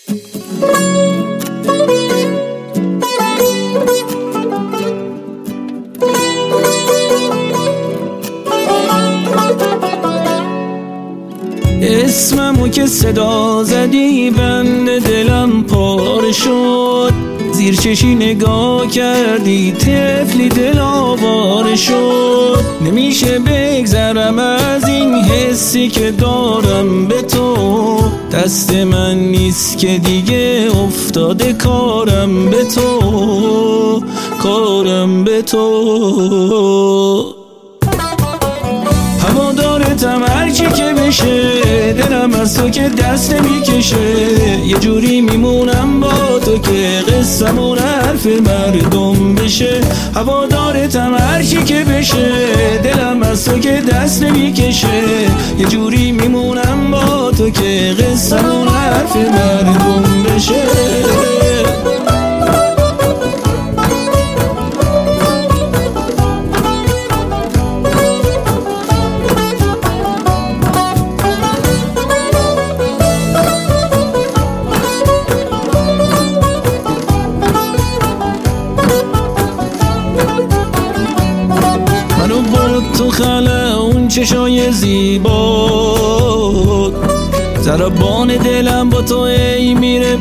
اسممو که صدا زدی بند دلم پاره شد، زیر چشی نگاه کردی طفلی دل آواره شد. نمیشه بگذرم از این حسی که دارم به تو، دست من نیست که دیگه افتاده کارم به تو، کارم به تو. هوادارتم هرچی که بشه، دلم از تو که دست نمیکشه. یه جوری میمونم با تو که قصه‌مون حرف مردم بشه. هوادارتم هرچی که بشه، دلم از تو که دست نمیکشه. یه جوری میمونم با تو که قصه‌مون حرف مردم بشه. تو خاله اون چشای زیبا، ضربان دلم با تو ای میره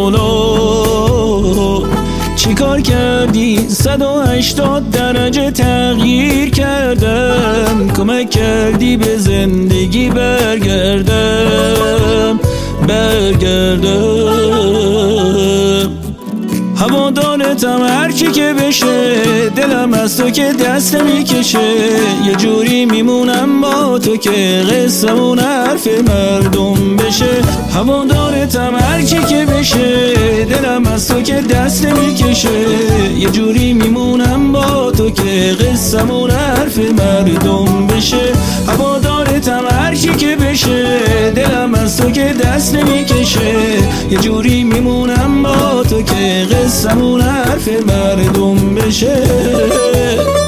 بالا. چی کار کردی 180 درجه تغییر کردم، کمک کردی به زندگی برگردم. هوادارتم هرچی که بشه، دلم از تو که دست نمیکشه. یه جوری میمونم با تو که قصه‌مون حرف مردم بشه. هوادارتم هرچی که بشه، دلم از تو که دست نمیکشه. یه جوری میمونم با تو که قصه‌مون حرف مردم بشه. هوادارتم هرچی که بشه، دلم از تو که دست نمیکشه. یه جوری میمونم با تو که قصه‌مون حرف مردم بشه.